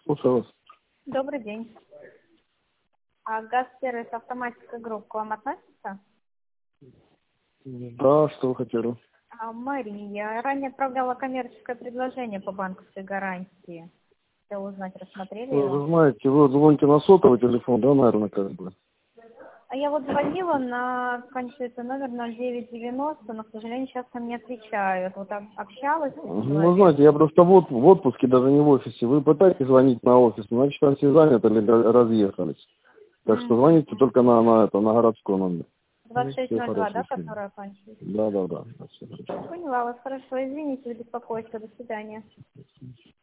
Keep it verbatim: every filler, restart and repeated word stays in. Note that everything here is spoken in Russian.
Слушаю вас. Добрый день. А газ-сервис «Автоматика Групп» к вам относится? Да, что вы хотели? А, Мария, ранее отправляла коммерческое предложение по банковской гарантии. Хотела узнать, рассмотрели Вы, его? вы знаете, вы звоните на сотовый телефон, да, наверное, как бы? А я вот звонила на, заканчивается номер ноль девять девяносто, но, к сожалению, сейчас нам не отвечают. Вот об- общалась с Ну, человеком. знаете, я просто в, отп- в отпуске, даже не в офисе. Вы пытаетесь звонить на офис, значит, там все заняты или ра- разъехались. Так что звоните только на, на это, на городской номер. двадцать шесть Всего ноль два, хорошего. да, которая оканчивается? Да, да, да. Всего хорошего. Поняла вас, хорошо. Извините за беспокойство. До свидания.